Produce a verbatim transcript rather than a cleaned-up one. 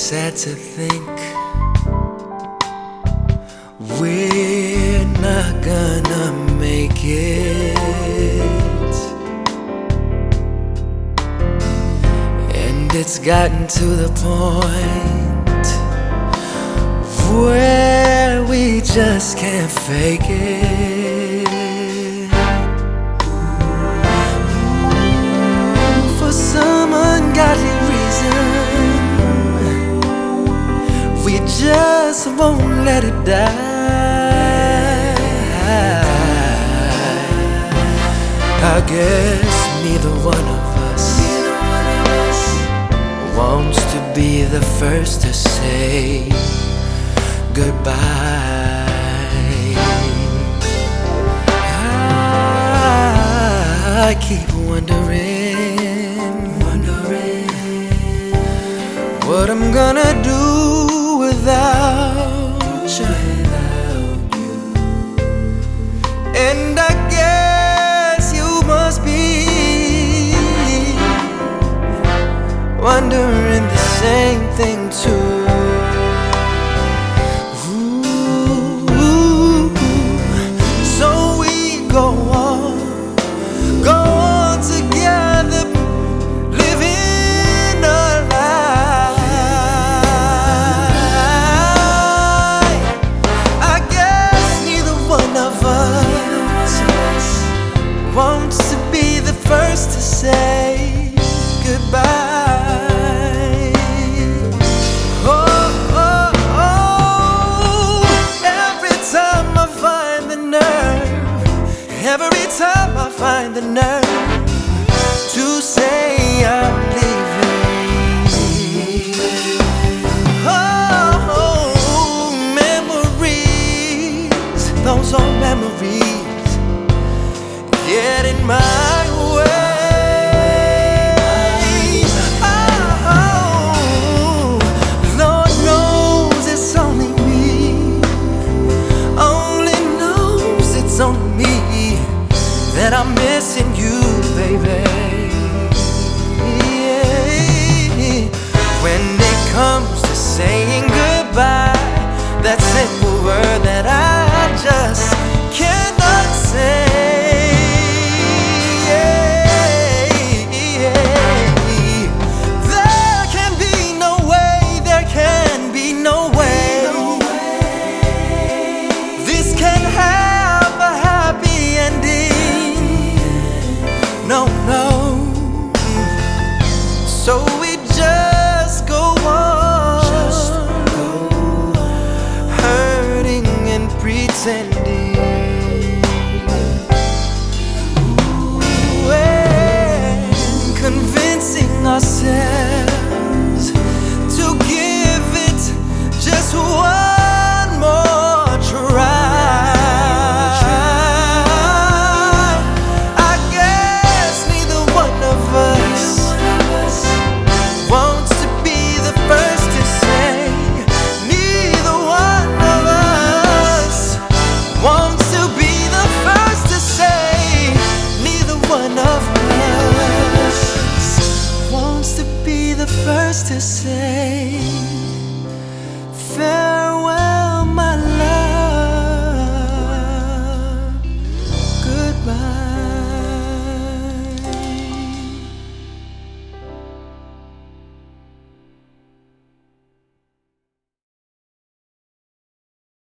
sad to think we're not gonna make it. And it's gotten to the point where we just can't fake it. For some ungodly reason, we just won't let it die. I guess neither one of us wants to be the first to say goodbye. I keep wondering, wondering what I'm gonna do without you. And I guess you must be wondering the same thing too. Ooh, so we go on, go on together, living a lie. I guess neither one of us wants to be the first to say goodbye. Every time I find the nerve to say I'm leaving, oh, memories, those old memories get in my way. Oh, Lord knows it's only me, only knows it's only me that I'm missing you, baby. Yeah. When it comes to saying goodbye, that simple word that I just cannot say. Yeah. There can be no way, there can be no way, no way. This can have a happy ending. No, no. So we just go on, just go on, hurting and pretending, ooh, and convincing ourselves to give it just one more try. First to say farewell.